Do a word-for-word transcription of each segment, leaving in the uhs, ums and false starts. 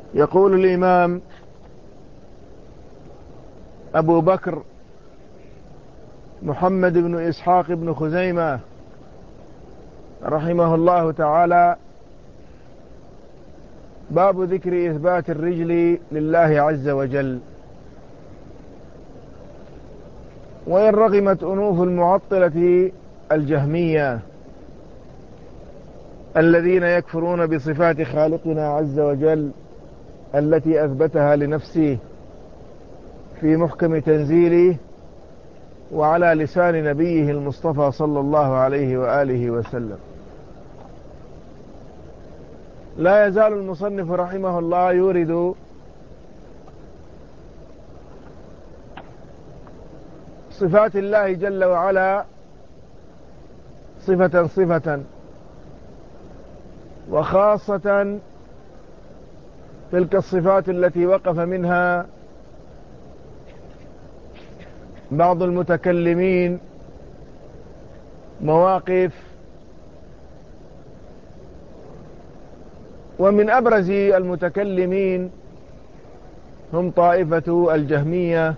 يقول الإمام أبو بكر محمد بن إسحاق بن خزيمة رحمه الله تعالى: باب ذكر إثبات الرجل لله عز وجل. وإن رغمت أنوف المعطلة الجهمية الذين يكفرون بصفات خالقنا عز وجل التي أثبتها لنفسه في محكم تنزيله وعلى لسان نبيه المصطفى صلى الله عليه وآله وسلم، لا يزال المصنف رحمه الله يورد صفات الله جل وعلا صفة صفة، وخاصة تلك الصفات التي وقف منها بعض المتكلمين مواقف. ومن أبرز المتكلمين هم طائفة الجهمية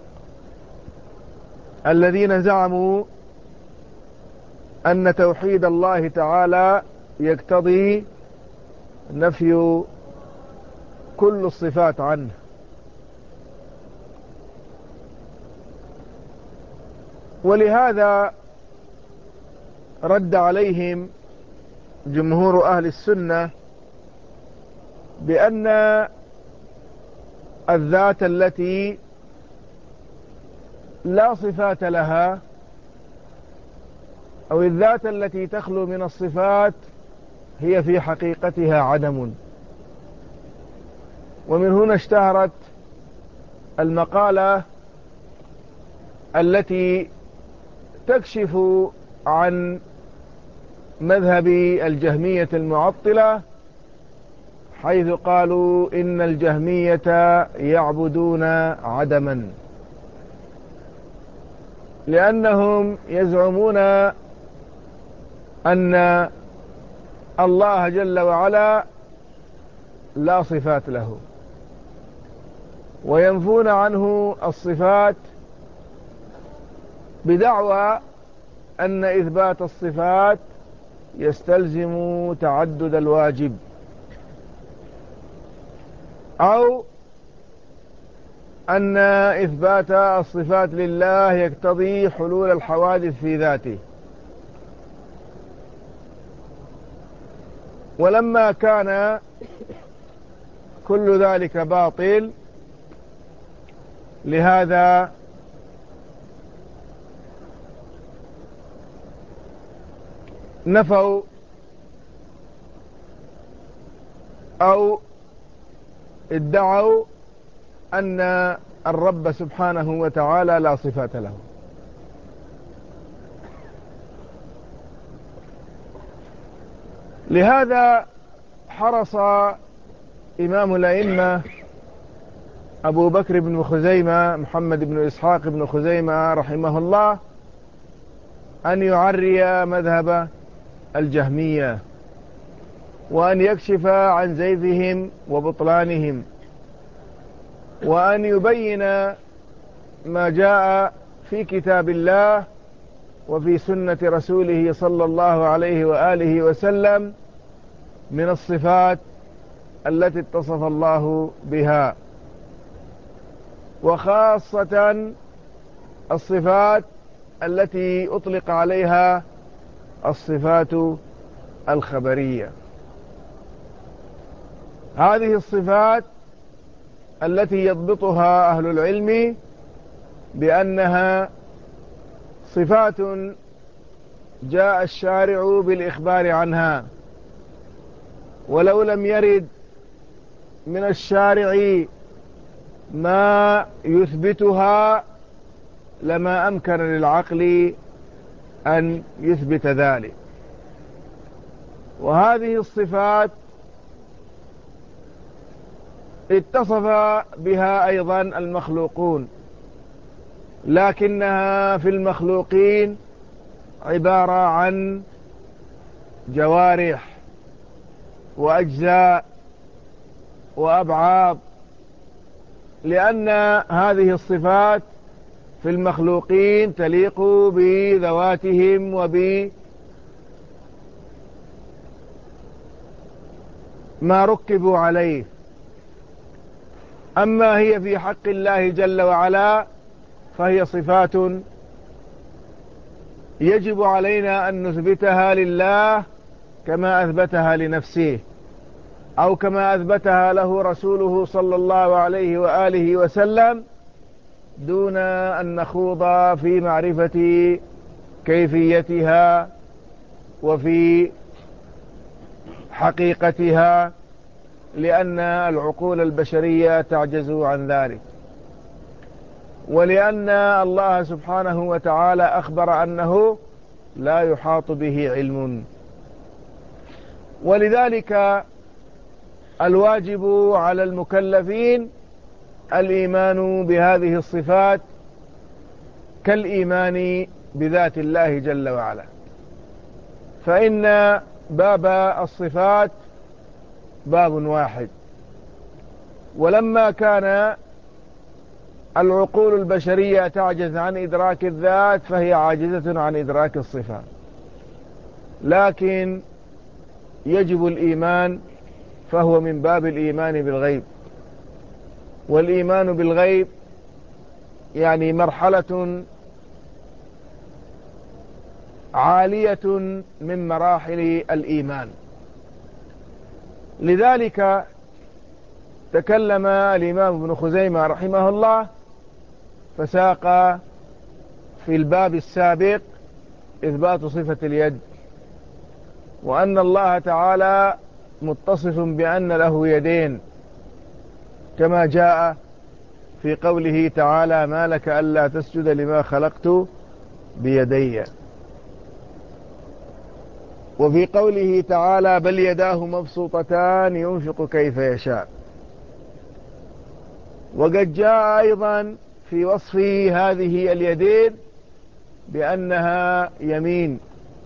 الذين زعموا أن توحيد الله تعالى يقتضي نفي كل الصفات عنه، ولهذا رد عليهم جمهور أهل السنة بأن الذات التي لا صفات لها أو الذات التي تخلو من الصفات هي في حقيقتها عدم. ومن هنا اشتهرت المقالة التي تكشف عن مذهب الجهمية المعطلة، حيث قالوا إن الجهمية يعبدون عدما، لأنهم يزعمون أن الله جل وعلا لا صفات له، وينفون عنه الصفات بدعوى أن إثبات الصفات يستلزم تعدد الواجب، أو أن إثبات الصفات لله يقتضي حلول الحوادث في ذاته. ولما كان كل ذلك باطل، لهذا نفوا أو ادعوا أن الرب سبحانه وتعالى لا صفات له. لهذا حرص إمام الأئمة أبو بكر بن خزيمة محمد بن إسحاق بن خزيمة رحمه الله أن يعري مذهب الجهمية، وأن يكشف عن زيغهم وبطلانهم، وأن يبين ما جاء في كتاب الله وفي سنة رسوله صلى الله عليه وآله وسلم من الصفات التي اتصف الله بها، وخاصة الصفات التي أطلق عليها الصفات الخبرية. هذه الصفات التي يضبطها أهل العلم بأنها صفات جاء الشارع بالإخبار عنها، ولو لم يرد من الشارع ما يثبتها لما أمكن للعقل أن يثبت ذلك. وهذه الصفات اتصف بها أيضا المخلوقون، لكنها في المخلوقين عبارة عن جوارح وأجزاء وأبعاض، لأن هذه الصفات في المخلوقين تليق بذواتهم وبما ركبوا عليه. أما هي في حق الله جل وعلا فهي صفات يجب علينا أن نثبتها لله كما أثبتها لنفسه، أو كما أثبتها له رسوله صلى الله عليه وآله وسلم، دون أن نخوض في معرفة كيفيتها وفي حقيقتها، لأن العقول البشرية تعجز عن ذلك، ولأن الله سبحانه وتعالى أخبر أنه لا يحاط به علم. ولذلك الواجب على المكلفين الإيمان بهذه الصفات كالإيمان بذات الله جل وعلا، فإن باب الصفات باب واحد. ولما كان العقول البشرية تعجز عن إدراك الذات فهي عاجزة عن إدراك الصفات، لكن يجب الإيمان، فهو من باب الإيمان بالغيب. والإيمان بالغيب يعني مرحلة عالية من مراحل الإيمان. لذلك تكلم الإمام ابن خزيمة رحمه الله فساق في الباب السابق إثبات صفة اليد، وأن الله تعالى متصف بأن له يدين، كما جاء في قوله تعالى: ما لك ألا تسجد لما خلقت بيدي. وفي قوله تعالى: بل يداه مبسوطتان ينفق كيف يشاء. وقد جاء أيضا في وصف هذه اليدين بأنها يمين،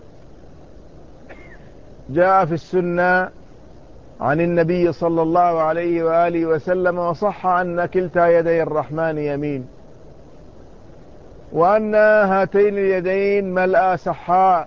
جاء في السنة عن النبي صلى الله عليه وآله وسلم وصح أن كلتا يدي الرحمن يمين، وأن هاتين اليدين ملأ سحاء،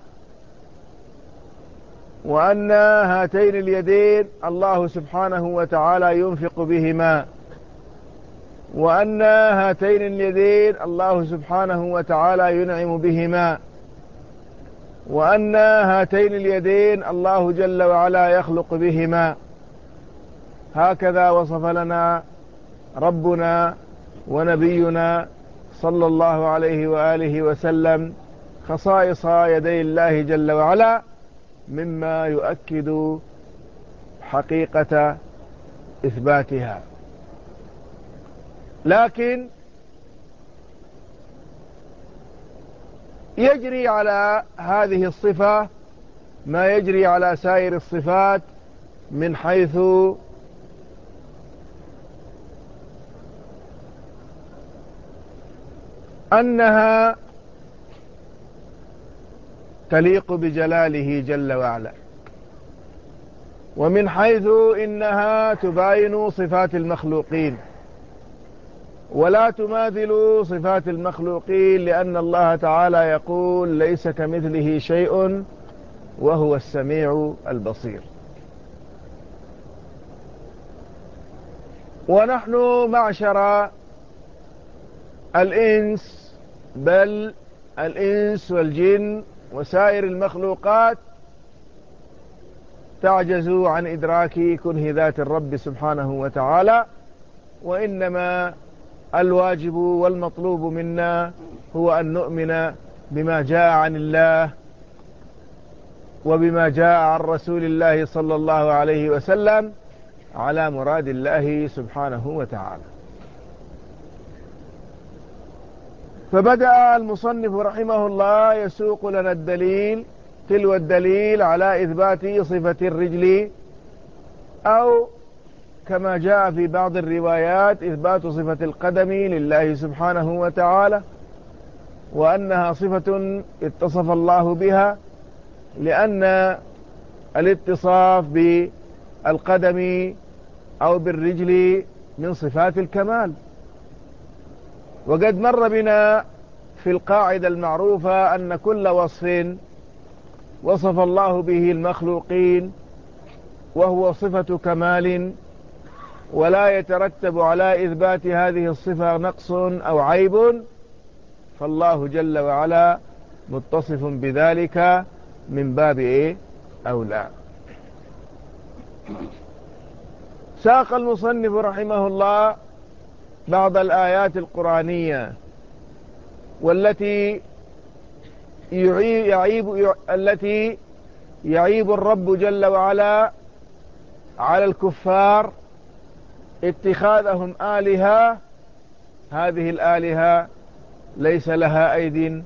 وأن هاتين اليدين الله سبحانه وتعالى ينفق بهما، وأن هاتين اليدين الله سبحانه وتعالى ينعم بهما، وأن هاتين اليدين الله جل وعلا يخلق بهما. هكذا وصف لنا ربنا ونبينا صلى الله عليه وآله وسلم خصائص يدي الله جل وعلا، مما يؤكد حقيقة إثباتها. لكن يجري على هذه الصفة ما يجري على سائر الصفات، من حيث أنها تليق بجلاله جل وعلا، ومن حيث إنها تباين صفات المخلوقين ولا تماثل صفات المخلوقين، لأن الله تعالى يقول: ليس كمثله شيء وهو السميع البصير. ونحن معشر الإنس، بل الإنس والجن وسائر المخلوقات، تعجز عن إدراك كنه ذات الرب سبحانه وتعالى، وإنما الواجب والمطلوب منا هو أن نؤمن بما جاء عن الله وبما جاء عن رسول الله صلى الله عليه وسلم على مراد الله سبحانه وتعالى. فبدأ المصنف رحمه الله يسوق لنا الدليل تلو الدليل على إثبات صفة الرجل، أو كما جاء في بعض الروايات إثبات صفة القدم لله سبحانه وتعالى، وأنها صفة اتصف الله بها، لأن الاتصاف بالقدم أو بالرجل من صفات الكمال. وقد مر بنا في القاعدة المعروفة أن كل وصف وصف الله به المخلوقين وهو صفة كمال ولا يترتب على إثبات هذه الصفة نقص أو عيب، فالله جل وعلا متصف بذلك من باب إيه أولى. ساق المصنف رحمه الله بعض الآيات القرآنية والتي يعيب التي يعيب الرب جل وعلا على الكفار اتخاذهم آلهة. هذه الآلهة ليس لها أيد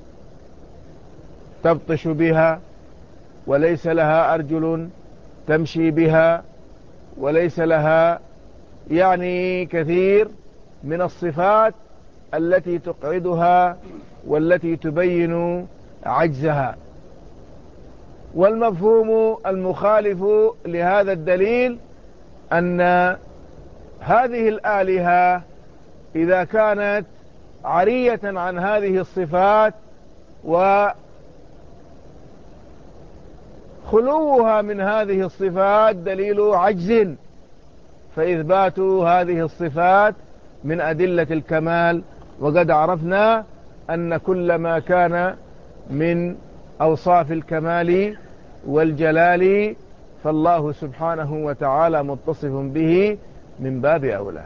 تبطش بها، وليس لها أرجل تمشي بها، وليس لها يعني كثير من الصفات التي تقعدها والتي تبين عجزها. والمفهوم المخالف لهذا الدليل أن هذه الآلهة إذا كانت عرية عن هذه الصفات وخلوها من هذه الصفات دليل عجز، فإثبات هذه الصفات من أدلة الكمال. وقد عرفنا أن كل ما كان من أوصاف الكمال والجلال فالله سبحانه وتعالى متصف به من باب أولى.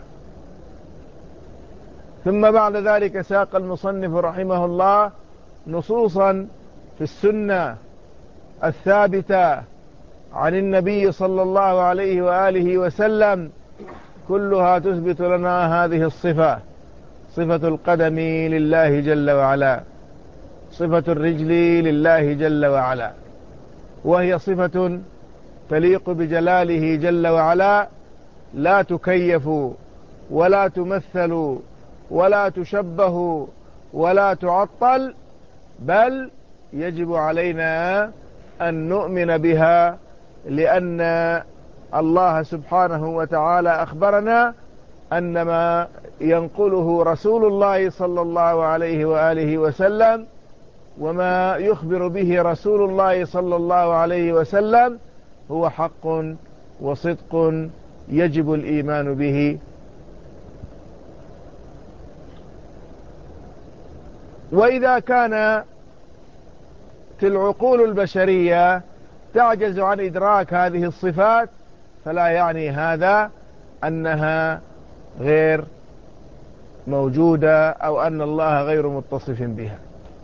ثم بعد ذلك ساق المصنف رحمه الله نصوصا في السنة الثابتة عن النبي صلى الله عليه وآله وسلم كلها تثبت لنا هذه الصفة، صفة القدم لله جل وعلا، صفة الرجل لله جل وعلا، وهي صفة تليق بجلاله جل وعلا، لا تكيف ولا تمثل ولا تشبه ولا تعطل، بل يجب علينا أن نؤمن بها، لأن الله سبحانه وتعالى أخبرنا أن ما ينقله رسول الله صلى الله عليه وآله وسلم وما يخبر به رسول الله صلى الله عليه وسلم هو حق وصدق يجب الإيمان به. وإذا كانت العقول البشرية تعجز عن إدراك هذه الصفات فلا يعني هذا أنها غير موجودة أو أن الله غير متصف بها،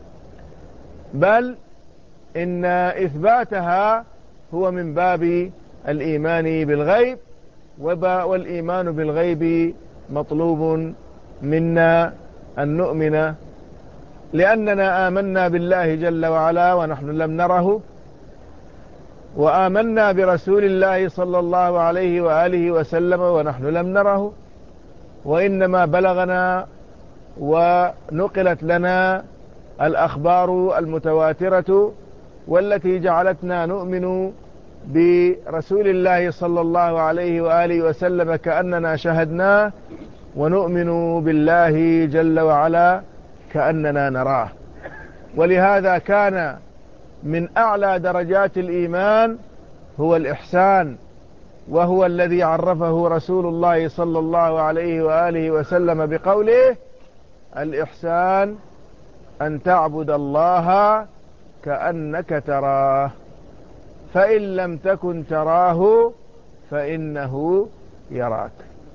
بل إن إثباتها هو من باب الإيمان بالغيب، والإيمان بالغيب مطلوب منا أن نؤمن، لأننا آمنا بالله جل وعلا ونحن لم نره، وآمنا برسول الله صلى الله عليه وآله وسلم ونحن لم نره، وإنما بلغنا ونقلت لنا الأخبار المتواترة والتي جعلتنا نؤمن برسول الله صلى الله عليه وآله وسلم كأننا شهدناه، ونؤمن بالله جل وعلا كأننا نراه. ولهذا كان من أعلى درجات الإيمان هو الإحسان، وهو الذي عرفه رسول الله صلى الله عليه وآله وسلم بقوله: الإحسان أن تعبد الله كأنك تراه فإن لم تكن تراه فإنه يراك.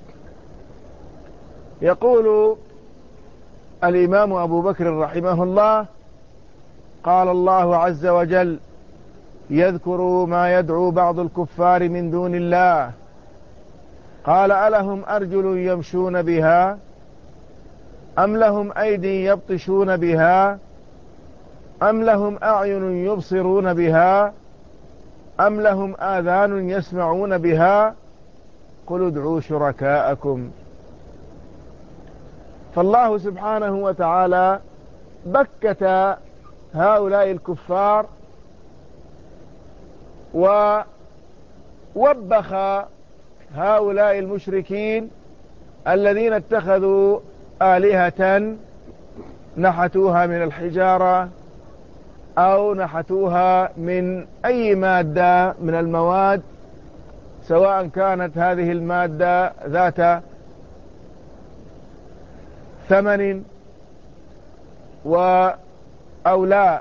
يقول الإمام أبو بكر رحمه الله: قال الله عز وجل: يذكر ما يدعو بعض الكفار من دون الله، قال: ألهم أرجل يمشون بها أم لهم أيدي يبطشون بها أم لهم أعين يبصرون بها أم لهم آذان يسمعون بها قل ادعوا شركاءكم. فالله سبحانه وتعالى بكت هؤلاء الكفار ووبخ هؤلاء المشركين الذين اتخذوا آلهة نحتوها من الحجارة أو نحتوها من أي مادة من المواد، سواء كانت هذه المادة ذات ثمن و أو لا.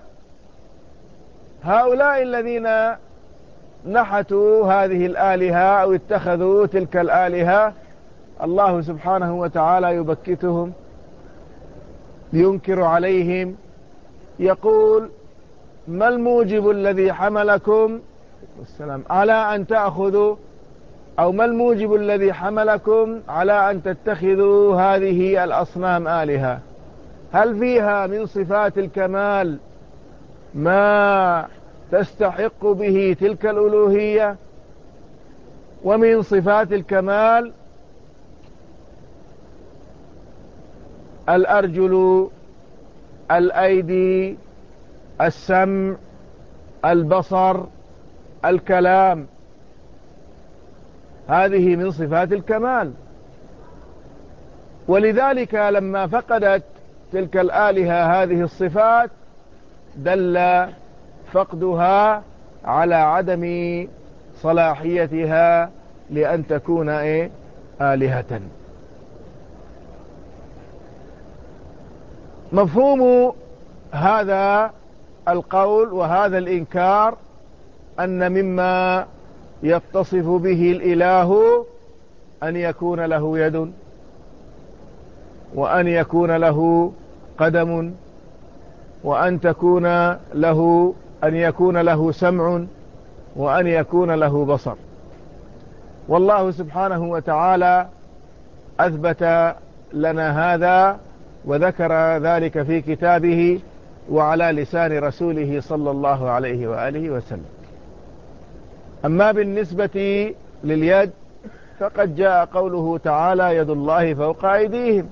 هؤلاء الذين نحتوا هذه الآلهة أو اتخذوا تلك الآلهة الله سبحانه وتعالى يبكتهم، ينكر عليهم، يقول: ما الموجب الذي حملكم والسلام على أن تأخذوا، أو ما الموجب الذي حملكم على أن تتخذوا هذه الأصنام آلهة؟ هل فيها من صفات الكمال ما تستحق به تلك الألوهية؟ ومن صفات الكمال الأرجل، الأيدي، السمع، البصر، الكلام، هذه من صفات الكمال. ولذلك لما فقدت تلك الآلهة هذه الصفات دل فقدها على عدم صلاحيتها لأن تكون إيه؟ آلهة. مفهوم هذا القول وهذا الإنكار أن مما يتصف به الإله أن يكون له يد، وأن يكون له قدم، وأن تكون له أن يكون له سمع، وأن يكون له بصر. والله سبحانه وتعالى أثبت لنا هذا وذكر ذلك في كتابه وعلى لسان رسوله صلى الله عليه وآله وسلم. أما بالنسبة لليد فقد جاء قوله تعالى: يد الله فوق أيديهم،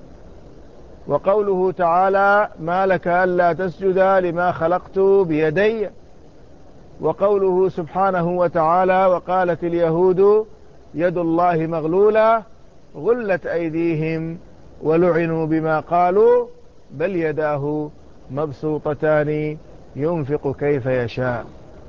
وقوله تعالى: ما لك ألا تسجد لما خلقت بيدي، وقوله سبحانه وتعالى: وقالت اليهود يد الله مغلولة غلت أيديهم ولعنوا بما قالوا بل يداه مبسوطتان ينفق كيف يشاء.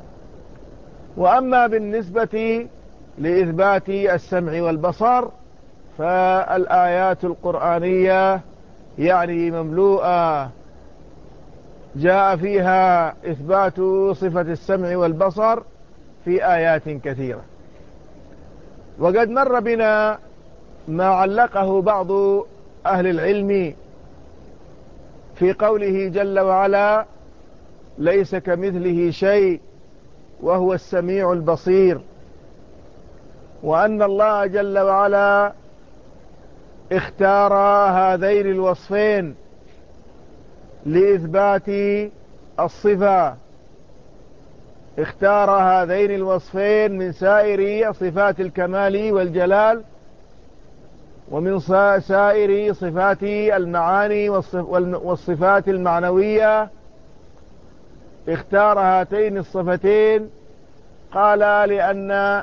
وأما بالنسبة لإثبات السمع والبصر فالآيات القرآنية يعني مملوءة جاء فيها إثبات صفة السمع والبصر في آيات كثيرة. وقد مر بنا ما علقه بعض أهل العلم في قوله جل وعلا: ليس كمثله شيء وهو السميع البصير، وأن الله جل وعلا اختار هذين الوصفين لإثبات الصفة، اختار هذين الوصفين من سائر صفات الكمال والجلال ومن سائر صفات المعاني والصفات المعنوية، اختار هاتين الصفتين. قال: لأن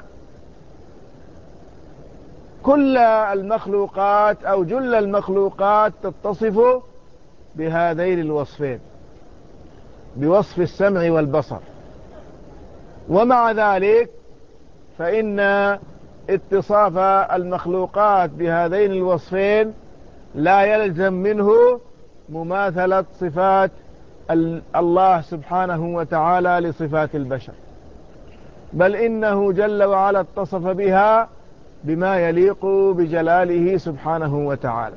كل المخلوقات أو جل المخلوقات تتصف بهذين الوصفين، بوصف السمع والبصر. ومع ذلك فإن اتصاف المخلوقات بهذين الوصفين لا يلزم منه مماثلة صفات الله سبحانه وتعالى لصفات البشر، بل إنه جل وعلا اتصف بها بما يليق بجلاله سبحانه وتعالى.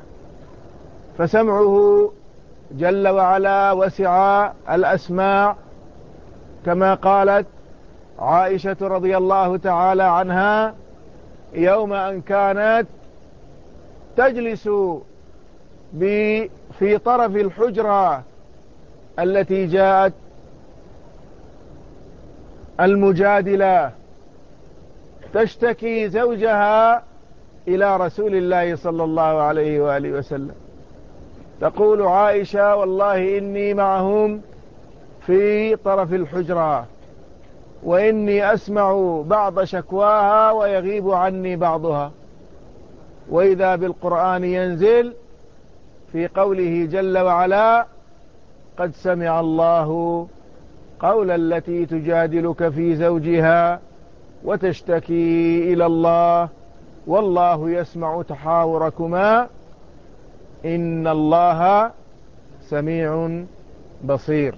فسمعه جل وعلا وسع الأسماع، كما قالت عائشة رضي الله تعالى عنها: يوم أن كانت تجلس في طرف الحجرة التي جاءت المجادلة تشتكي زوجها إلى رسول الله صلى الله عليه وآله وسلم، تقول عائشة: والله إني معهم في طرف الحجرة وإني أسمع بعض شكواها ويغيب عني بعضها. وإذا بالقرآن ينزل في قوله جل وعلا: قد سمع الله قول التي تجادلك في زوجها وتشتكي إلى الله والله يسمع تحاوركما إن الله سميع بصير.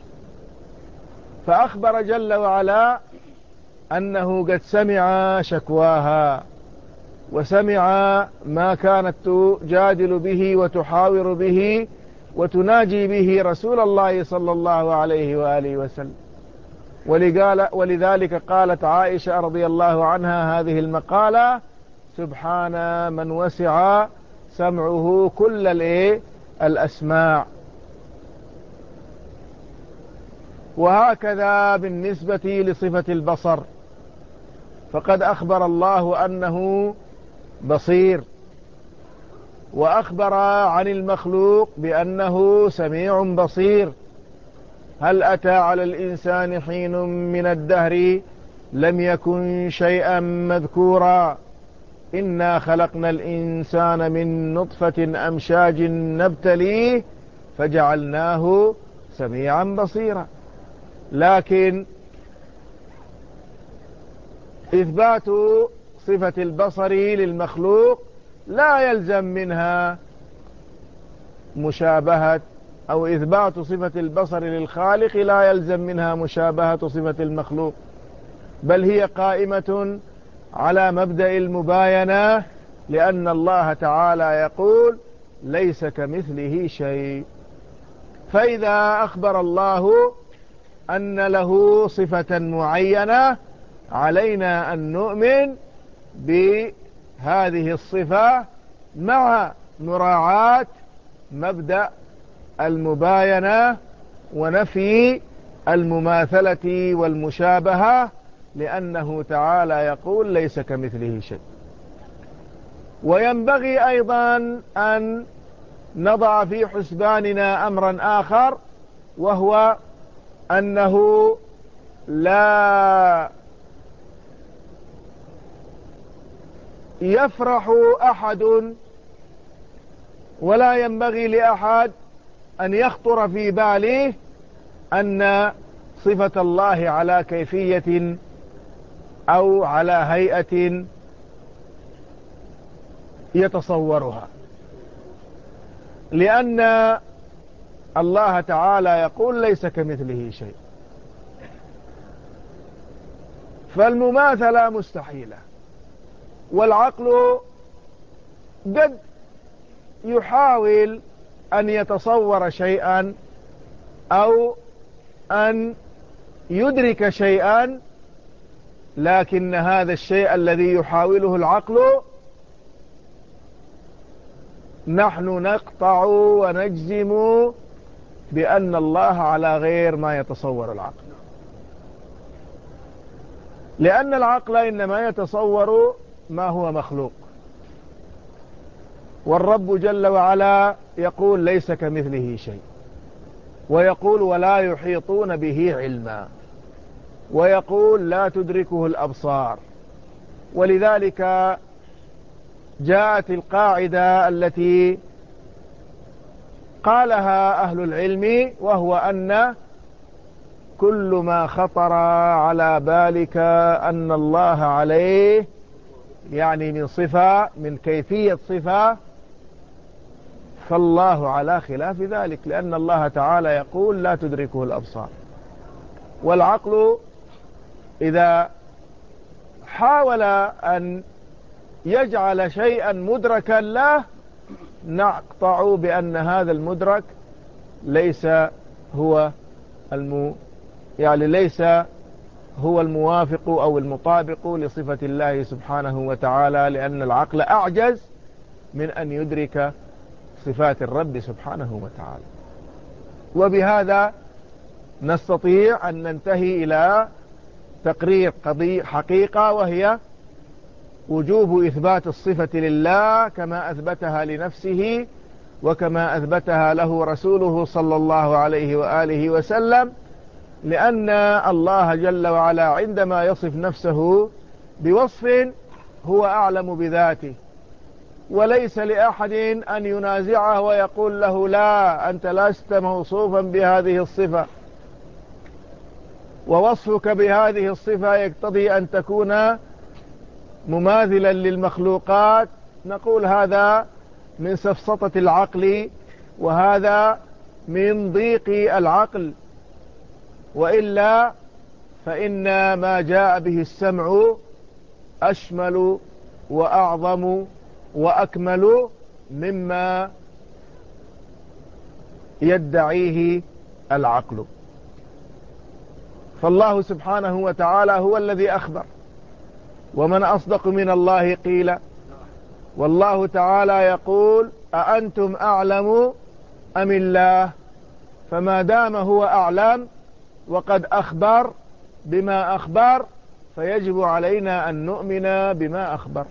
فأخبر جل وعلا أنه قد سمع شكواها وسمع ما كانت تجادل به وتحاور به وتناجي به رسول الله صلى الله عليه وآله وسلم. ولذلك قالت عائشة رضي الله عنها هذه المقالة: سبحان من وسع سمعه كل الأسماع. وهكذا بالنسبة لصفة البصر، فقد أخبر الله أنه بصير، وأخبر عن المخلوق بأنه سميع بصير. هل أتى على الإنسان حين من الدهر لم يكن شيئا مذكورا إنا خلقنا الإنسان من نطفة أمشاج نبتليه فجعلناه سميعا بصيرا. لكن إثبات صفة البصر للمخلوق لا يلزم منها مشابهة، أو إثبات صفة البصر للخالق لا يلزم منها مشابهة صفة المخلوق، بل هي قائمة على مبدأ المباينة، لأن الله تعالى يقول: ليس كمثله شيء. فإذا أخبر الله أن له صفة معينة علينا أن نؤمن بهذه الصفة مع مراعاة مبدأ المباينة ونفي المماثلة والمشابهة، لأنه تعالى يقول: ليس كمثله شيء. وينبغي أيضا أن نضع في حسباننا أمرا آخر، وهو أنه لا يفرح أحد ولا ينبغي لأحد أن يخطر في باله أن صفة الله على كيفية أو على هيئة يتصورها، لأن الله تعالى يقول: ليس كمثله شيء. فالمماثلة مستحيلة، والعقل قد يحاول أن يتصور شيئا أو أن يدرك شيئا، لكن هذا الشيء الذي يحاوله العقل نحن نقطع ونجزم بأن الله على غير ما يتصور العقل، لأن العقل إنما يتصور ما هو مخلوق، والرب جل وعلا يقول: ليس كمثله شيء، ويقول: ولا يحيطون به علما، ويقول: لا تدركه الأبصار. ولذلك جاءت القاعدة التي قالها أهل العلم، وهو أن كل ما خطر على بالك أن الله عليه، يعني من صفة، من كيفية صفة، فالله على خلاف ذلك، لأن الله تعالى يقول: لا تدركه الأبصار. والعقل إذا حاول أن يجعل شيئا مدركا له نقطع بأن هذا المدرك ليس هو الم يعني ليس هو الموافق أو المطابق لصفة الله سبحانه وتعالى، لأن العقل أعجز من أن يدرك صفات الرب سبحانه وتعالى. وبهذا نستطيع أن ننتهي إلى تقرير قضية حقيقة، وهي وجوب إثبات الصفة لله كما أثبتها لنفسه وكما أثبتها له رسوله صلى الله عليه وآله وسلم، لأن الله جل وعلا عندما يصف نفسه بوصف هو أعلم بذاته، وليس لأحد أن ينازعه ويقول له لا أنت لست موصوفا بهذه الصفة، ووصفك بهذه الصفة يقتضي أن تكون مماثلا للمخلوقات. نقول هذا من سفسطة العقل، وهذا من ضيق العقل، وإلا فإن ما جاء به السمع أشمل وأعظم وأكمل مما يدعيه العقل. فالله سبحانه وتعالى هو الذي أخبر، ومن أصدق من الله قيلا. والله تعالى يقول أأنتم أعلم أم الله؟ فما دام هو أعلم وقد أخبر بما أخبر فيجب علينا أن نؤمن بما أخبر.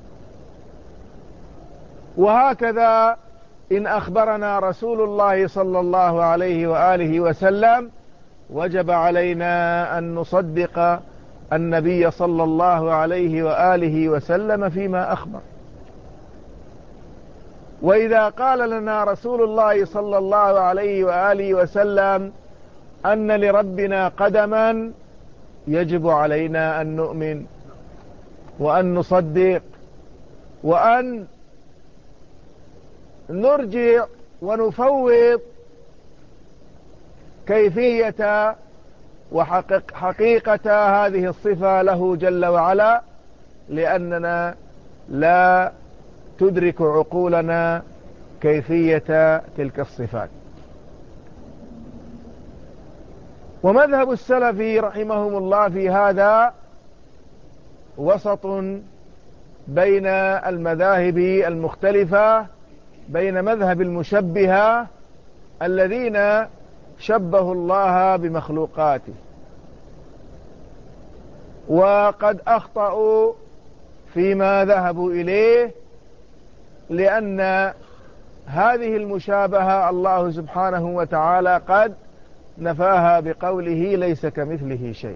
وهكذا إن أخبرنا رسول الله صلى الله عليه وآله وسلم وجب علينا أن نصدق النبي صلى الله عليه وآله وسلم فيما أخبر. وإذا قال لنا رسول الله صلى الله عليه وآله وسلم أن لربنا قدما يجب علينا أن نؤمن وأن نصدق وأن نرجع ونفوض كيفية وحقيقة هذه الصفة له جل وعلا، لأننا لا تدرك عقولنا كيفية تلك الصفات. ومذهب السلف رحمهم الله في هذا وسط بين المذاهب المختلفة، بين مذهب المشبهة الذين شبهوا الله بمخلوقاته، وقد أخطأوا فيما ذهبوا إليه، لأن هذه المشابهة الله سبحانه وتعالى قد نفاها بقوله ليس كمثله شيء.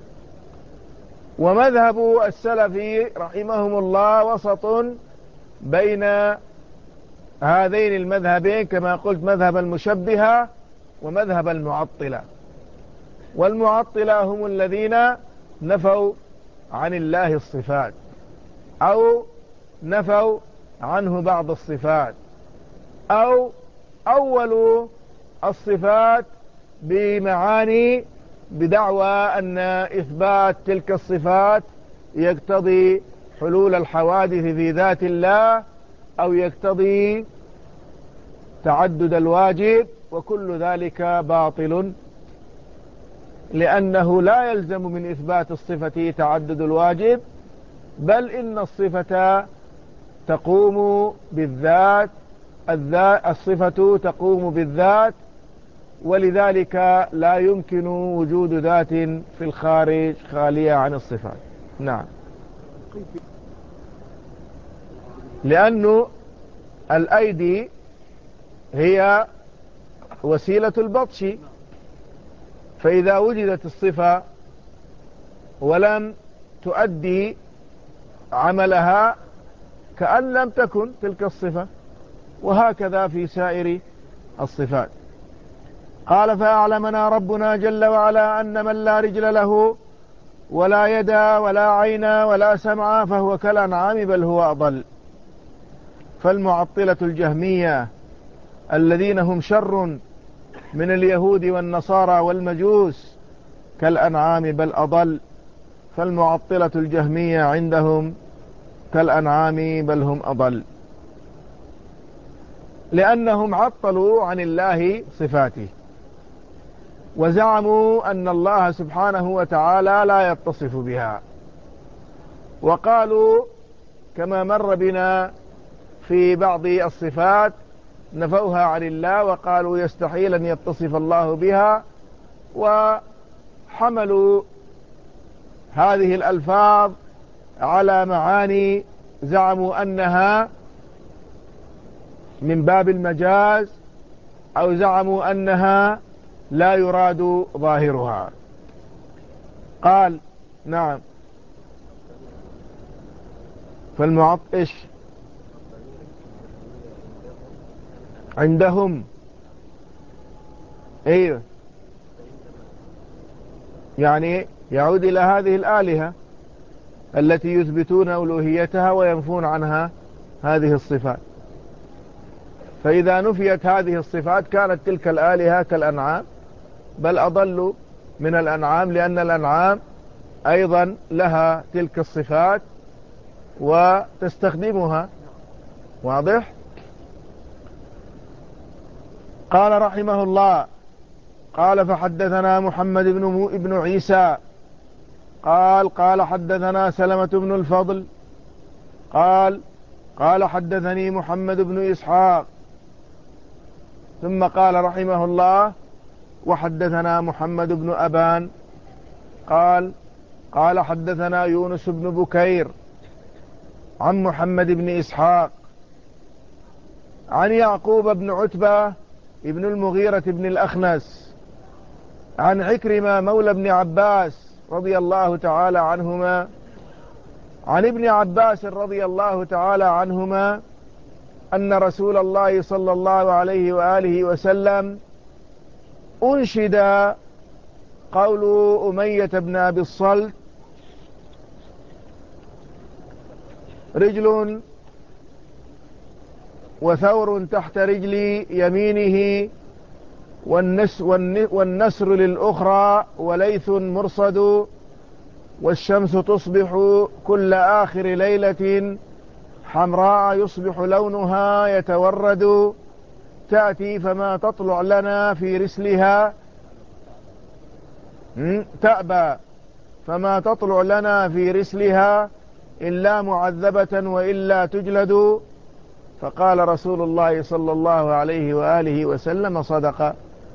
ومذهب السلف رحمهم الله وسط بين هذين المذهبين، كما قلت مذهب المشبهة ومذهب المعطلة. والمعطلة هم الذين نفوا عن الله الصفات أو نفوا عنه بعض الصفات، أو أولوا الصفات بمعاني بدعوى أن إثبات تلك الصفات يقتضي حلول الحوادث في ذات الله أو يقتضي تعدد الواجب، وكل ذلك باطل، لأنه لا يلزم من إثبات الصفة تعدد الواجب، بل إن الصفة تقوم بالذات، الصفة تقوم بالذات، ولذلك لا يمكن وجود ذات في الخارج خالية عن الصفات. نعم، لأن الأيدي هي وسيلة البطش، فإذا وجدت الصفة ولم تؤدي عملها كأن لم تكن تلك الصفة، وهكذا في سائر الصفات. قال فأعلمنا ربنا جل وعلا أن من لا رجل له ولا يدا ولا عين ولا سمع فهو كالأنعام بل هو أضل. فالمعطلة الجهمية الذين هم شر من اليهود والنصارى والمجوس كالأنعام بل أضل. فالمعطلة الجهمية عندهم كالأنعام بل هم أضل، لأنهم عطلوا عن الله صفاته، وزعموا أن الله سبحانه وتعالى لا يتصف بها، وقالوا كما مر بنا في بعض الصفات نفوها عن الله وقالوا يستحيل أن يتصف الله بها، وحملوا هذه الألفاظ على معاني زعموا أنها من باب المجاز، أو زعموا أنها لا يراد ظاهرها. قال نعم. فالمعطش عندهم ايوه، يعني يعود إلى هذه الآلهة التي يثبتون ألوهيتها وينفون عنها هذه الصفات. فإذا نفيت هذه الصفات كانت تلك الآلهة كالأنعام، بل أضل من الأنعام، لأن الأنعام أيضا لها تلك الصفات وتستخدمها. واضح؟ قال رحمه الله: قال فحدثنا محمد بن ابن عيسى قال قال حدثنا سلمة بن الفضل قال قال حدثني محمد بن إسحاق. ثم قال رحمه الله: وحدثنا محمد بن أبان قال قال حدثنا يونس بن بكير عن محمد بن إسحاق عن يعقوب بن عتبة ابن المغيرة بن الأخنس عن عكرمة مولى ابن عباس رضي الله تعالى عنهما عن ابن عباس رضي الله تعالى عنهما أن رسول الله صلى الله عليه وآله وسلم أنشد قول أمية بن أبي الصلت: رجل وثور تحت رجل يمينه والنس والنسر للأخرى وليث مرصد والشمس تصبح كل آخر ليلة حمراء يصبح لونها يتورد تأتي فما تطلع لنا في رسلها تأبى فما تطلع لنا في رسلها إلا معذبة وإلا تجلد. فقال رسول الله صلى الله عليه وآله وسلم: صدق.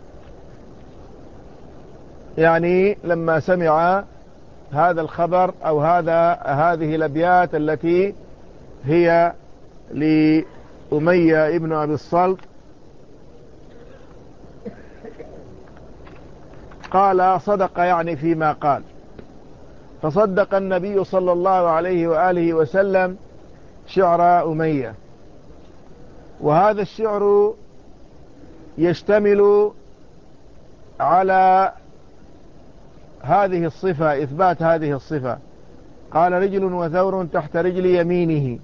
يعني لما سمع هذا الخبر أو هذا هذه الأبيات التي هي لأمية ابن أبي الصلت قال: صدق، يعني فيما قال. فصدق النبي صلى الله عليه وآله وسلم شعر أمية. وهذا الشعر يشتمل على هذه الصفة، إثبات هذه الصفة. قال: رجل وثور تحت رجل يمينه.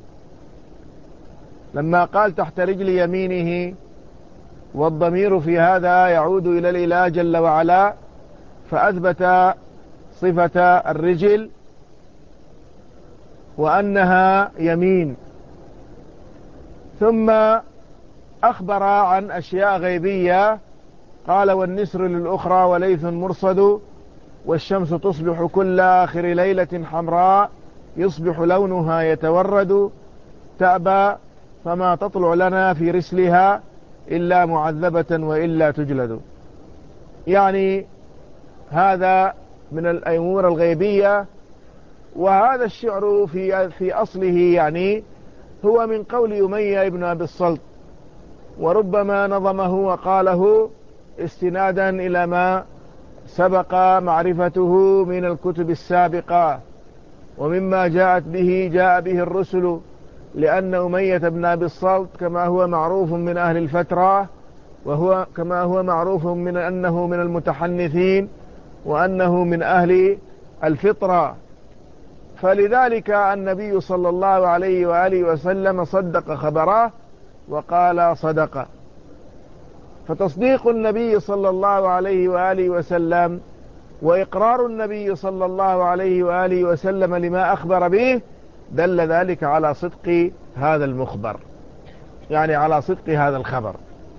لما قال تحت رجل يمينه والضمير في هذا يعود إلى الإله جل وعلا، فأثبت صفة الرجل وأنها يمين، ثم أخبر عن أشياء غيبية. قال: والنسر للأخرى وليث مرصد والشمس تصبح كل آخر ليلة حمراء يصبح لونها يتورد تأبى فما تطلع لنا في رسلها إلا معذبة وإلا تجلد. يعني هذا من الأمور الغيبية. وهذا الشعر في في أصله يعني هو من قول أمية ابن أبي الصلت، وربما نظمه وقاله استنادا إلى ما سبق معرفته من الكتب السابقة ومما جاءت به جاء به الرسل، لأن أمية بن أبي الصلت كما هو معروف من أهل الفترة، وهو كما هو معروف من أنه من المتحنثين وأنه من أهل الفطرة. فلذلك النبي صلى الله عليه وآله وسلم صدق خبره وقال: صدق. فتصديق النبي صلى الله عليه وآله وسلم وإقرار النبي صلى الله عليه وآله وسلم لما أخبر به دل ذلك على صدق هذا المخبر، يعني على صدق هذا الخبر.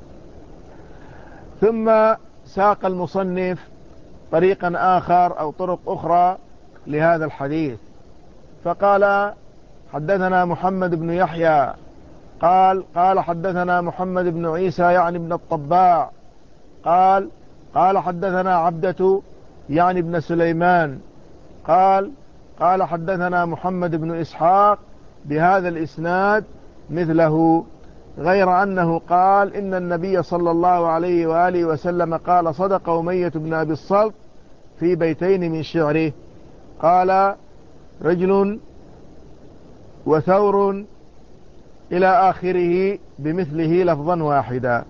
ثم ساق المصنف طريقا آخر أو طرق أخرى لهذا الحديث، فقال: حدثنا محمد بن يحيى قال قال حدثنا محمد بن عيسى يعني ابن الطباع قال قال حدثنا عبدة يعني ابن سليمان قال قال حدثنا محمد بن إسحاق بهذا الإسناد مثله. غير أنه قال إن النبي صلى الله عليه وآله وسلم قال: صدق أمية بن أبي الصلت في بيتين من شعره، قال: رجل وثور إلى آخره بمثله لفظا واحدا.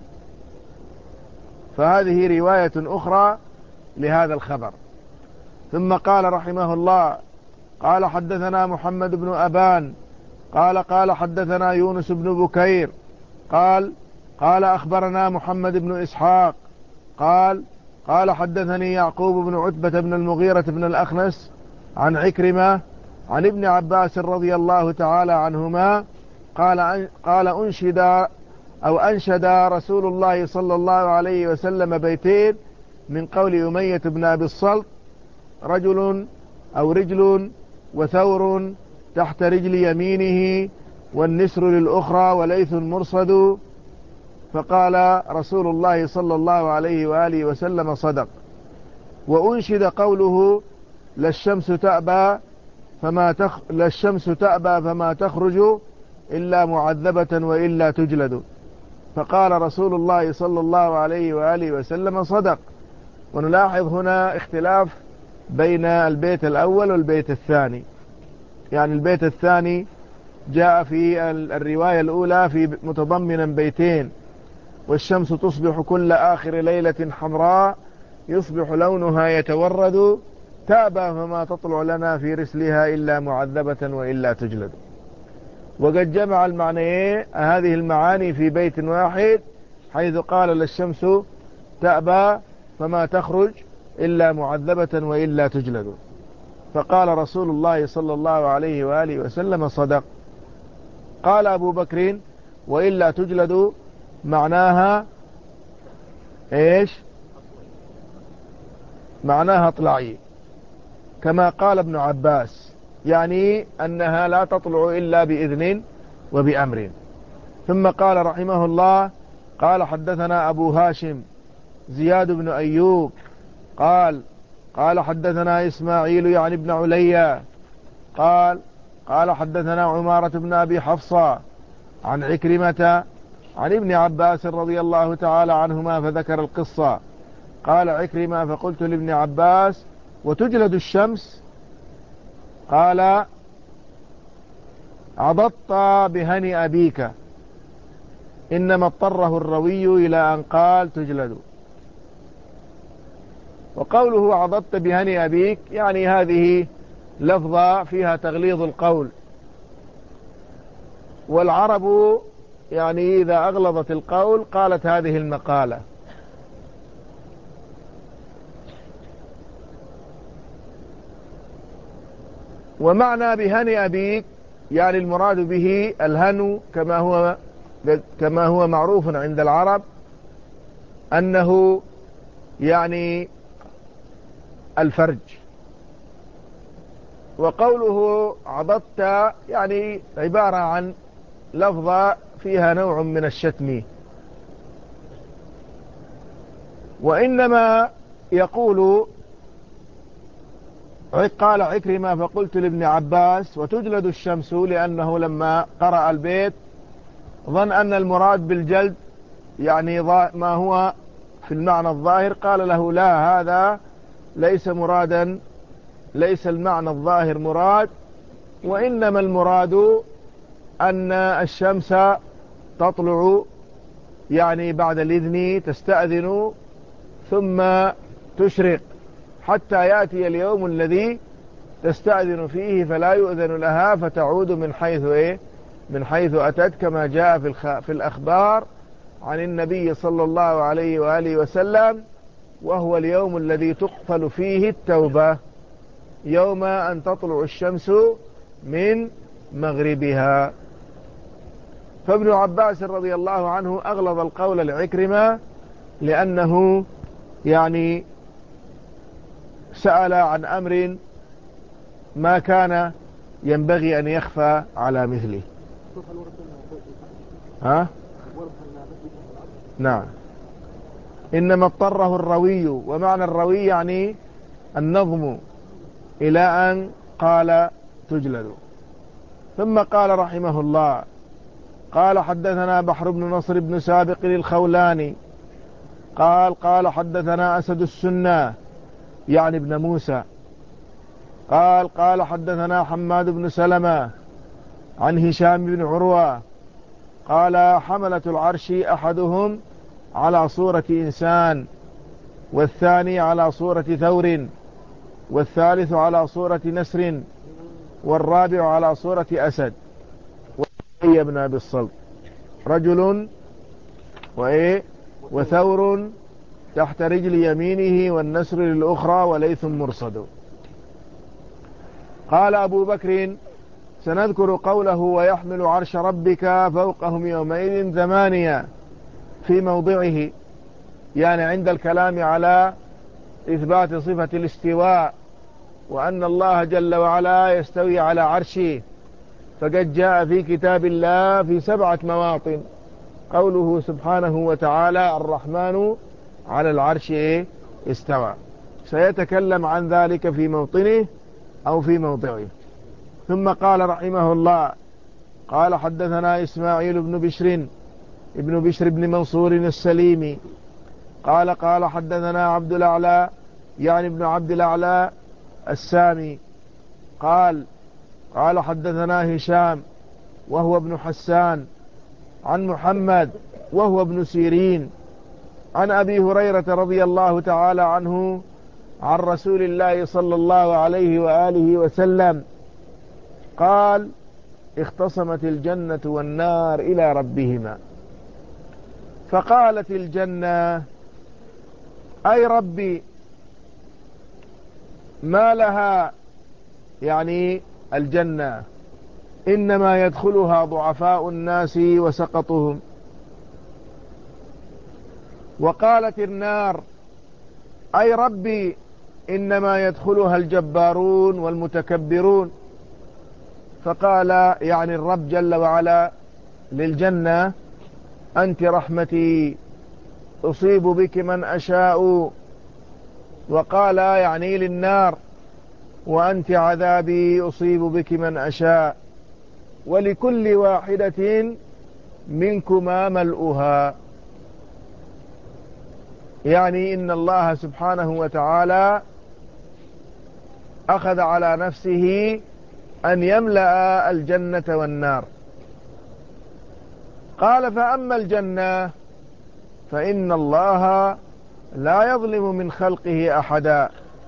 فهذه رواية أخرى لهذا الخبر. ثم قال رحمه الله: قال حدثنا محمد بن أبان قال قال حدثنا يونس بن بكير قال قال أخبرنا محمد بن إسحاق قال قال حدثني يعقوب بن عتبة بن المغيرة بن الأخنس عن عكرمة عن ابن عباس رضي الله تعالى عنهما قال قال أنشد أو أنشد رسول الله صلى الله عليه وسلم بيتين من قول أمية بن أبي الصلت: رجل أو رجل وثور تحت رجل يمينه والنسر للأخرى وليث مرصد. فقال رسول الله صلى الله عليه وآله وسلم: صدق. وأنشد قوله: لا الشمس تأبى فما تخ... لا الشمس تأبى فما تخرج إلا معذبة وإلا تجلد. فقال رسول الله صلى الله عليه وآله وسلم: صدق. ونلاحظ هنا اختلاف بين البيت الأول والبيت الثاني. يعني البيت الثاني جاء في الرواية الأولى في متضمنا بيتين: والشمس تصبح كل آخر ليلة حمراء يصبح لونها يتورد تأبى فما تطلع لنا في رسلها إلا معذبة وإلا تجلد. وقد جمع المعنيين هذه المعاني في بيت واحد، حيث قال: للشمس تأبى فما تخرج إلا معذبة وإلا تجلد. فقال رسول الله صلى الله عليه وآله وسلم: صدق. قال أبو بكر: وإلا تجلد معناها إيش؟ معناها اطلعي، كما قال ابن عباس، يعني أنها لا تطلع إلا بإذن وبأمر. ثم قال رحمه الله: قال حدثنا أبو هاشم زياد بن أيوب قال قال حدثنا إسماعيل يعني ابن عليا قال قال حدثنا عمارة بن أبي حفصة عن عكرمة عن ابن عباس رضي الله تعالى عنهما فذكر القصة. قال عكرمة: فقلت لابن عباس: وتجلد الشمس؟ قال: عضضت بهني أبيك، إنما اضطره الروي إلى أن قال تجلد. وقوله عضضت بهني أبيك يعني هذه لفظة فيها تغليظ القول، والعرب يعني إذا أغلظت القول قالت هذه المقالة. ومعنى بهني أبيك يعني المراد به الهنو، كما هو كما هو معروف عند العرب أنه يعني الفرج. وقوله عضضت يعني عبارة عن لفظة فيها نوع من الشتم. وإنما يقول قال عكرمة: فقلت لابن عباس: وتجلد الشمس؟ لأنه لما قرأ البيت ظن أن المراد بالجلد يعني ما هو في المعنى الظاهر. قال له: لا، هذا ليس مرادا، ليس المعنى الظاهر مراد، وإنما المراد أن الشمس تطلع يعني بعد الإذن، تستأذن ثم تشرق حتى يأتي اليوم الذي تستأذن فيه فلا يؤذن لها فتعود من حيث إيه؟ من حيث أتت، كما جاء في, الخ... في الأخبار عن النبي صلى الله عليه وآله وسلم: وهو اليوم الذي تقفل فيه التوبة، يوم أن تطلع الشمس من مغربها. فابن عباس رضي الله عنه أغلظ القول لعكرمة، لأنه يعني سأل عن أمر ما كان ينبغي أن يخفى على مثله. ها؟ نعم. إنما اضطره الروي، ومعنى الروي يعني النظم، إلى أن قال تجلد. ثم قال رحمه الله: قال حدثنا بحر بن نصر بن سابق الخولاني قال قال حدثنا أسد السنة يعني ابن موسى قال قال حدثنا حماد بن سلمة عن هشام بن عروة قال حملة العرش أحدهم على صورة إنسان، والثاني على صورة ثور، والثالث على صورة نسر، والرابع على صورة أسد. وهي ابن أبي الصلت رجل وإيه وثور تحت رجل يمينه والنسر للأخرى وليث مرصد. قال أبو بكر سنذكر قوله ويحمل عرش ربك فوقهم يومئذ ثمانية في موضعه، يعني عند الكلام على إثبات صفة الاستواء وأن الله جل وعلا يستوي على عرشه، فقد جاء في كتاب الله في سبعة مواطن قوله سبحانه وتعالى الرحمن على العرش استوى، سيتكلم عن ذلك في موطنه أو في موضعه. ثم قال رحمه الله قال حدثنا إسماعيل بن بشر ابن بشر بن منصور السليمي قال قال حدثنا عبد الأعلى يعني ابن عبد الأعلى السامي قال قال حدثنا هشام وهو ابن حسان عن محمد وهو ابن سيرين عن أبي هريرة رضي الله تعالى عنه عن رسول الله صلى الله عليه وآله وسلم قال اختصمت الجنة والنار إلى ربهما، فقالت الجنة أي ربي ما لها، يعني الجنة إنما يدخلها ضعفاء الناس وسقطهم. وقالت النار أي ربي إنما يدخلها الجبارون والمتكبرون. فقال يعني الرب جل وعلا للجنة أنت رحمتي أصيب بك من أشاء، وقال يعني للنار وأنت عذابي أصيب بك من أشاء، ولكل واحدة منكما ملؤها. يعني إن الله سبحانه وتعالى أخذ على نفسه أن يملأ الجنة والنار. قال فأما الجنة فإن الله لا يظلم من خلقه أحدا.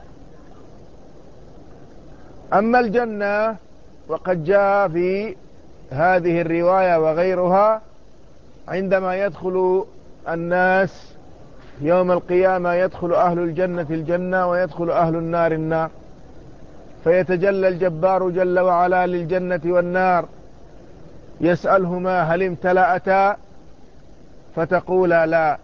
أما الجنة وقد جاء في هذه الرواية وغيرها عندما يدخل الناس يوم القيامة يدخل أهل الجنة الجنة ويدخل أهل النار النار، فيتجلى الجبار جل وعلا للجنة والنار يسألهما هل امتلأتا فتقولا لا،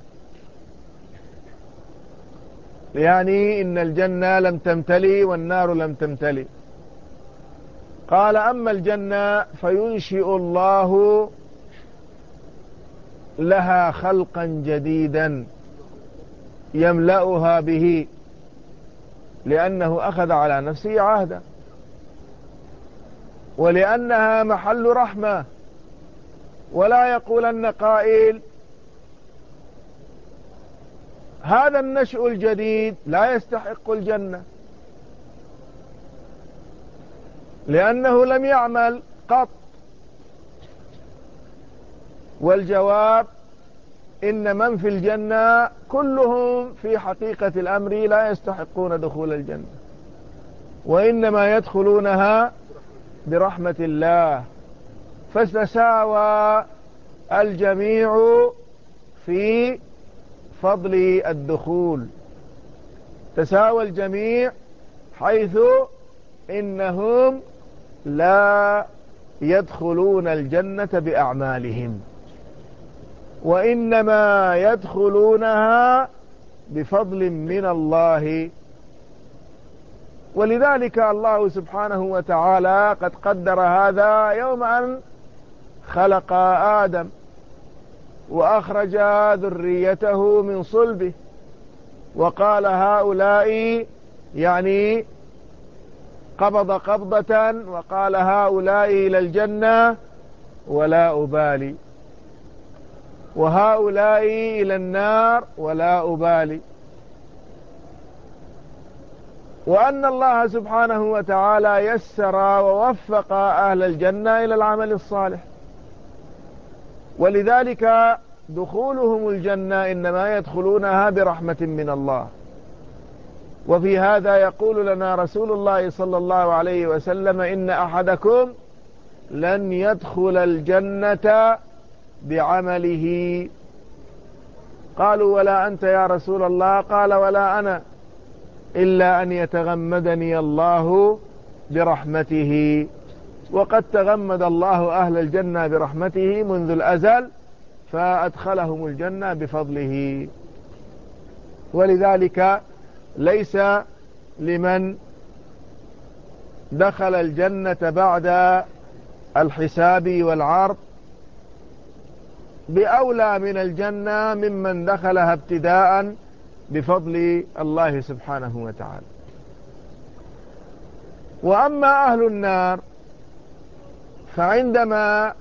يعني إن الجنة لم تمتلي والنار لم تمتلي. قال أما الجنة فينشئ الله لها خلقا جديدا يملأها به، لأنه أخذ على نفسه عهدا، ولأنها محل رحمة. ولا يقولن قائل هذا النشء الجديد لا يستحق الجنة لأنه لم يعمل قط. والجواب إن من في الجنة كلهم في حقيقة الأمر لا يستحقون دخول الجنة، وإنما يدخلونها برحمة الله، فتساوى الجميع في فضل الدخول، تساوى الجميع حيث إنهم لا يدخلون الجنة بأعمالهم، وإنما يدخلونها بفضل من الله. ولذلك الله سبحانه وتعالى قد قدر هذا يوم أن خلق آدم وأخرج ذريته من صلبه، وقال هؤلاء يعني قبض قبضة وقال هؤلاء إلى الجنة ولا أبالي. وهؤلاء إلى النار ولا أبالي. وأن الله سبحانه وتعالى يسر ووفق أهل الجنة إلى العمل الصالح، ولذلك دخولهم الجنة إنما يدخلونها برحمة من الله. وفي هذا يقول لنا رسول الله صلى الله عليه وسلم: إن أحدكم لن يدخل الجنة بعمله. قالوا: ولا أنت يا رسول الله؟ قال: ولا أنا، إلا أن يتغمدني الله برحمته. وقد تغمد الله أهل الجنة برحمته منذ الأزل، فأدخلهم الجنة بفضله. ولذلك ليس لمن دخل الجنة بعد الحساب والعرض بأولى من الجنة ممن دخلها ابتداء بفضل الله سبحانه وتعالى. وأما أهل النار فعندما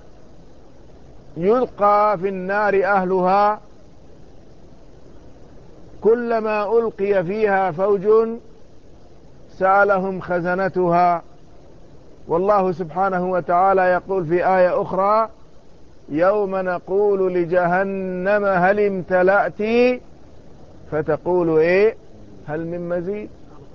يلقى في النار أهلها كلما ألقي فيها فوج سألهم خزنتها. والله سبحانه وتعالى يقول في آية أخرى: يوم نقول لجهنم هل امتلأت، فتقول إيه؟ هل من مزيد.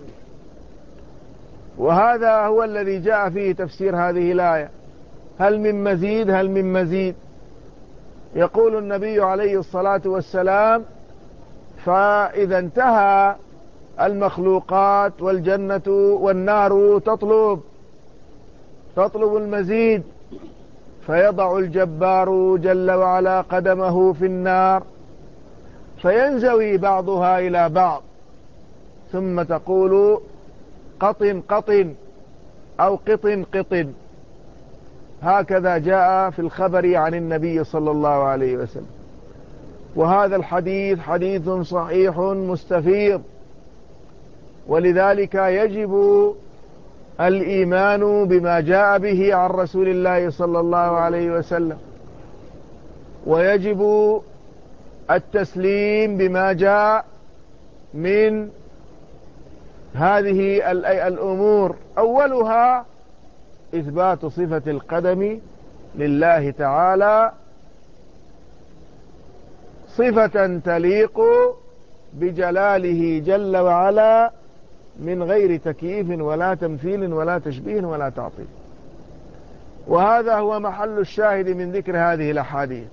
وهذا هو الذي جاء فيه تفسير هذه الآية: هل من مزيد، هل من مزيد. يقول النبي عليه الصلاة والسلام: فإذا انتهى المخلوقات والجنة والنار تطلب تطلب المزيد، فيضع الجبار جل وعلا قدمه في النار فينزوي بعضها إلى بعض، ثم تقول قطن قطن أو قطن قطن. هكذا جاء في الخبر عن النبي صلى الله عليه وسلم. وهذا الحديث حديث صحيح مستفيض، ولذلك يجب الإيمان بما جاء به عن رسول الله صلى الله عليه وسلم، ويجب التسليم بما جاء من هذه الأمور. أولها إثبات صفة القدم لله تعالى، صفة تليق بجلاله جل وعلا من غير تكييف ولا تمثيل ولا تشبيه ولا تعطيل. وهذا هو محل الشاهد من ذكر هذه الأحاديث،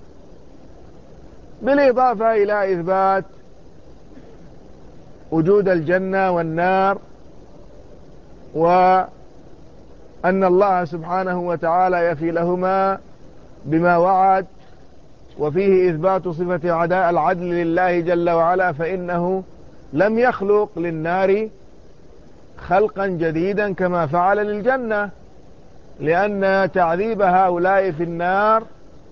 بالإضافة إلى إثبات وجود الجنة والنار، وأن الله سبحانه وتعالى يفي لهما بما وعد، وفيه إثبات صفة عداء العدل لله جل وعلا، فإنه لم يخلق للنار خلقا جديدا كما فعل للجنة، لأن تعذيب هؤلاء في النار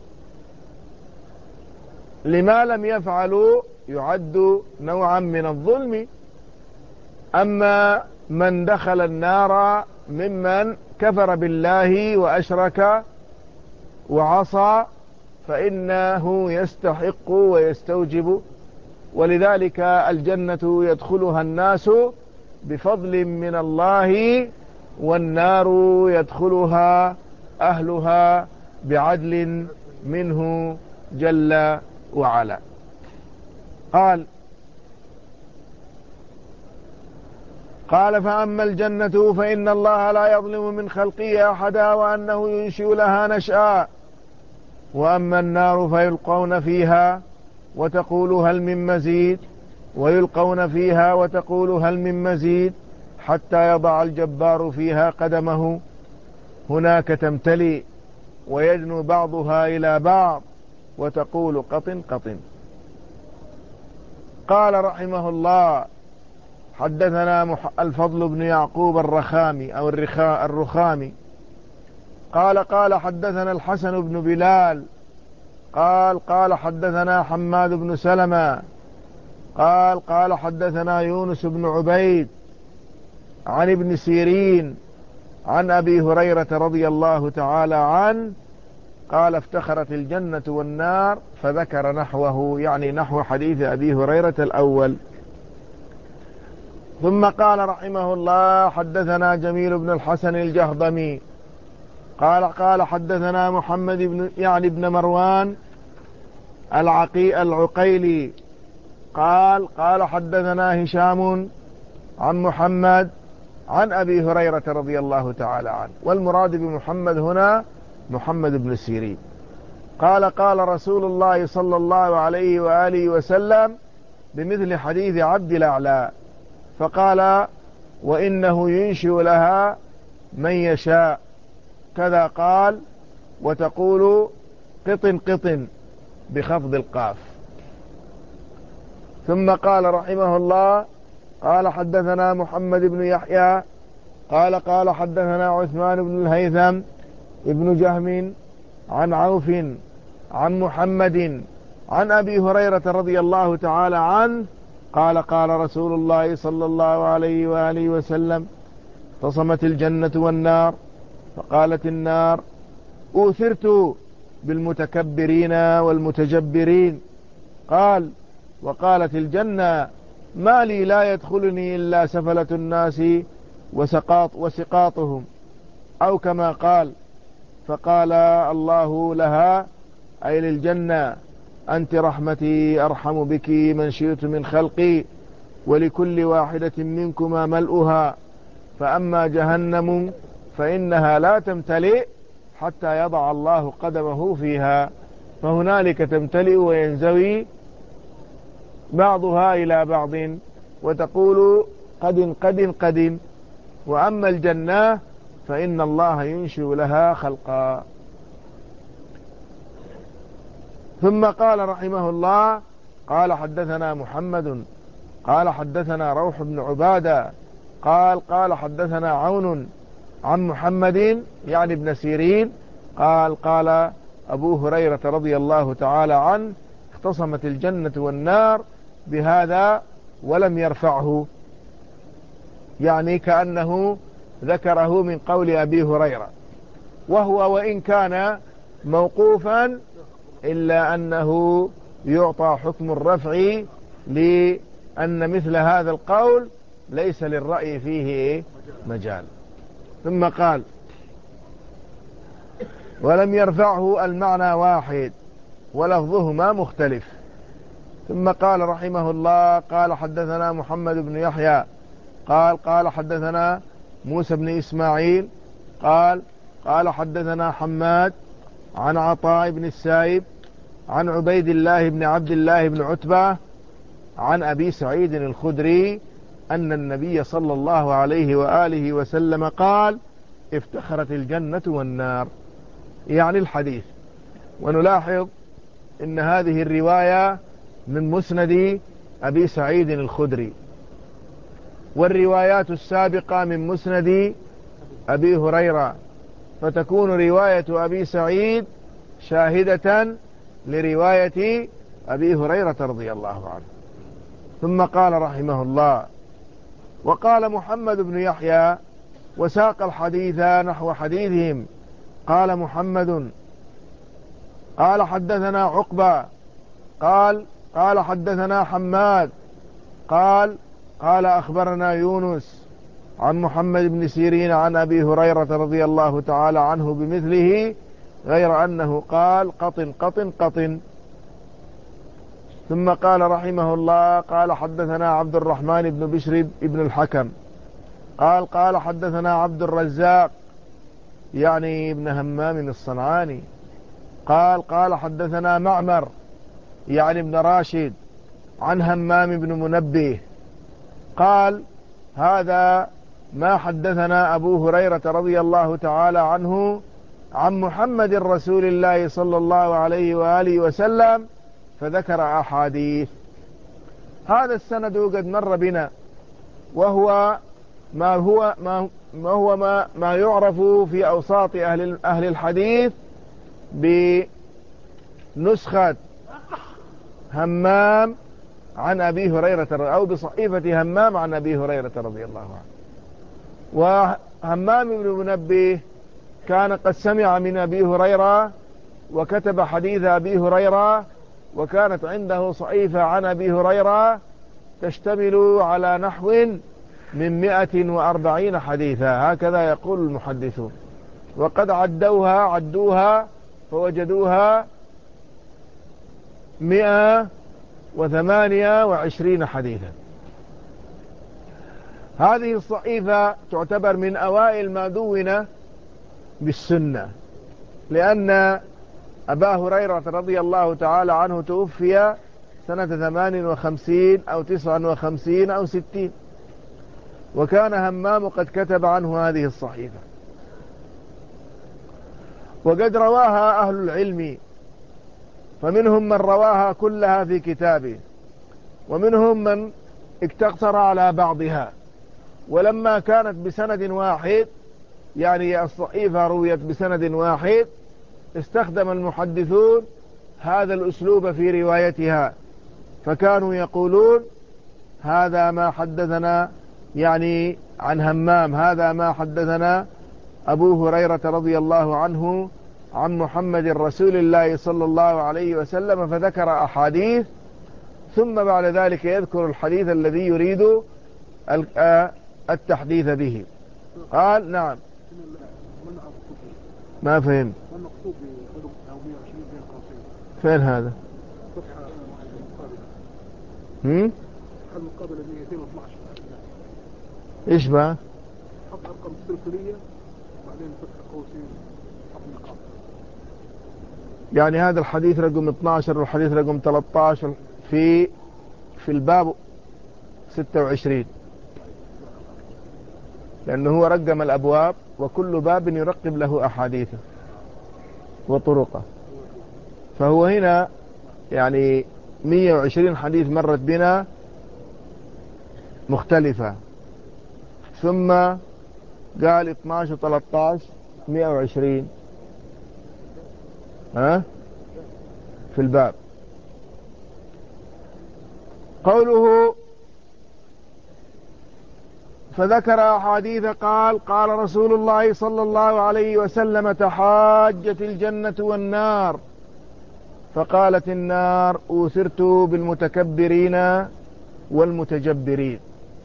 لما لم يفعلوا يعد نوعا من الظلم. أما من دخل النار ممن كفر بالله وأشرك وعصى فإنه يستحق ويستوجب، ولذلك الجنة يدخلها الناس بفضل من الله، والنار يدخلها أهلها بعدل منه جل وعلا. قال قال فأما الجنة فإن الله لا يظلم من خلقه أحدا، وأنه ينشئ لها نشأ. وأما النار فيلقون فيها وتقول هل من مزيد، ويلقون فيها وتقول هل من مزيد، حتى يضع الجبار فيها قدمه، هناك تمتلئ ويدنو بعضها إلى بعض وتقول قطن قطن. قال رحمه الله: حدثنا الفضل بن يعقوب الرخامي أو الرخامي قال قال حدثنا الحسن بن بلال قال قال حدثنا حماد بن سلمة قال قال حدثنا يونس بن عبيد عن ابن سيرين عن أبي هريرة رضي الله تعالى عنه قال افتخرت الجنة والنار، فذكر نحوه، يعني نحو حديث أبي هريرة الأول. ثم قال رحمه الله: حدثنا جميل بن الحسن الجهضمي قال قال حدثنا محمد بن يعني بن مروان العقي العقيلي قال قال حدثنا هشام عن محمد عن أبي هريرة رضي الله تعالى عنه. والمراد بمحمد هنا محمد بن سيرين. قال قال رسول الله صلى الله عليه وآله وسلم بمثل حديث عبد الأعلى، فقال: وإنه ينشئ لها من يشاء، كذا قال، وتقول قطن قطن بخفض القاف. ثم قال رحمه الله: قال حدثنا محمد بن يحيى قال قال حدثنا عثمان بن الهيثم ابن جهم عن عوف عن محمد عن أبي هريرة رضي الله تعالى عنه قال قال رسول الله صلى الله عليه وآله وسلم: اختصمت الجنة والنار، فقالت النار: أوثرت بالمتكبرين والمتجبرين. قال: وقالت الجنة: ما لي لا يدخلني إلا سفلة الناس وسقاط وسقاطهم، أو كما قال. فقال الله لها، أي للجنة: أنت رحمتي أرحم بك من شئت من خلقي، ولكل واحدة منكما ملؤها، فأما جهنم فإنها لا تمتلئ حتى يضع الله قدمه فيها، فهنالك تمتلئ وينزوي بعضها إلى بعض وتقول قد قد قد. وأما الجنة فإن الله ينشئ لها خلقا. ثم قال رحمه الله: قال حدثنا محمد قال حدثنا روح بن عبادة قال قال حدثنا عون عن محمد يعني ابن سيرين قال قال أبو هريرة رضي الله تعالى عنه: اختصمت الجنة والنار بهذا ولم يرفعه، يعني كأنه ذكره من قول أبي هريرة، وهو وإن كان موقوفا إلا أنه يعطى حكم الرفع، لأن مثل هذا القول ليس للرأي فيه مجال. ثم قال: ولم يرفعه، المعنى واحد ولفظهما مختلف. ثم قال رحمه الله: قال حدثنا محمد بن يحيى قال قال حدثنا موسى بن إسماعيل قال قال حدثنا حماد عن عطاء بن السائب عن عبيد الله بن عبد الله بن عتبة عن أبي سعيد الخدري أن النبي صلى الله عليه وآله وسلم قال: افتخرت الجنة والنار، يعني الحديث. ونلاحظ إن هذه الرواية من مسند أبي سعيد الخدري، والروايات السابقة من مسند أبي هريرة، فتكون رواية أبي سعيد شاهدة لرواية أبي هريرة رضي الله عنه. ثم قال رحمه الله: وقال محمد بن يحيى وساق الحديث نحو حديثهم. قال محمد قال حدثنا عقبة قال قال حدثنا حماد قال قال أخبرنا يونس عن محمد بن سيرين عن أبي هريرة رضي الله تعالى عنه بمثله، غير أنه قال قطن قطن قطن. ثم قال رحمه الله: قال حدثنا عبد الرحمن بن بشر بن الحكم قال قال حدثنا عبد الرزاق يعني ابن همام الصنعاني قال قال حدثنا معمر يعني ابن راشد عن همام بن منبه قال: هذا ما حدثنا أبو هريرة رضي الله تعالى عنه عن محمد رسول الله صلى الله عليه وآله وسلم، فذكر أحاديث. هذا السند قد مر بنا، وهو ما هو ما, ما هو ما, ما يعرف في أوساط أهل, أهل الحديث بنسخة همام عن أبي هريرة، أو بصحيفة همام عن أبي هريرة رضي الله عنه. وهمام بن منبه كان قد سمع من أبي هريرة وكتب حديث أبي هريرة، وكانت عنده صحيفة عن أبي هريرة تشتمل على نحو من مئة وأربعين حديثا، هكذا يقول المحدثون. وقد عدوها عدوها فوجدوها مئة وثمانية وعشرين حديثا. هذه الصحيفة تعتبر من أوائل ما دون بالسنة، لأن أبا هريرة رضي الله تعالى عنه توفي سنة ثمان وخمسين أو تسع وخمسين أو ستين، وكان همام قد كتب عنه هذه الصحيفة. وقد رواها أهل العلم، فمنهم من رواها كلها في كتابه، ومنهم من اقتصر على بعضها. ولما كانت بسند واحد، يعني الصحيفة رويت بسند واحد، استخدم المحدثون هذا الأسلوب في روايتها، فكانوا يقولون هذا ما حدثنا يعني عن همام، هذا ما حدثنا أبو هريرة رضي الله عنه عن محمد رسول الله صلى الله عليه وسلم، فذكر أحاديث، ثم بعد ذلك يذكر الحديث الذي يريد التحديث به. قال نعم. ما فهم. فين هذا؟ هم؟ المقابلة مئتين واثناشر. ايش بقى؟ حط ارقام السلسلية وبعدين فتح قوسين حط نقاط. يعني هذا الحديث رقم اثنا عشر والحديث رقم ثلاثة عشر في في الباب ستة وعشرين، لأنه هو رقم الأبواب، وكل باب يرقم له أحاديثه وطرقه. فهو هنا يعني مئة وعشرين حديث مرت بنا مختلفة، ثم قال اثنا عشر ثلاثة عشر مئة وعشرين ها في الباب. قوله فذكر أحاديث قال قال رسول الله صلى الله عليه وسلم تحاجت الجنة والنار، فقالت النار أوثرت بالمتكبرين والمتجبرين.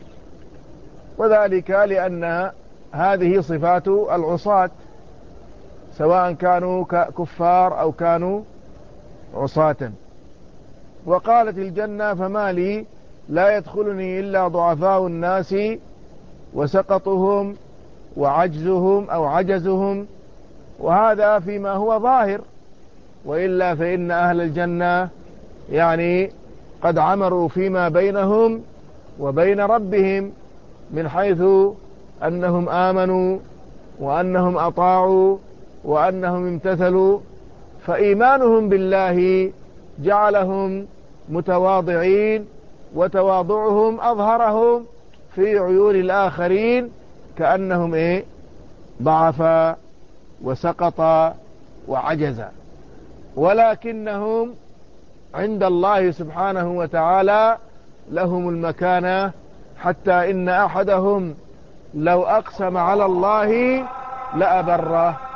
وذلك لأن هذه صفات العصاة، سواء كانوا كفار أو كانوا عصاة. وقالت الجنة فما لي لا يدخلني إلا ضعفاء الناس وسقطهم وعجزهم أو عجزهم، وهذا فيما هو ظاهر، وإلا فإن أهل الجنة يعني قد عمروا فيما بينهم وبين ربهم، من حيث أنهم آمنوا وأنهم أطاعوا وأنهم امتثلوا، فإيمانهم بالله جعلهم متواضعين، وتواضعهم أظهرهم في عيون الآخرين كأنهم إيه ضعفا وسقط وعجز، ولكنهم عند الله سبحانه وتعالى لهم المكانة، حتى إن أحدهم لو أقسم على الله لأبره.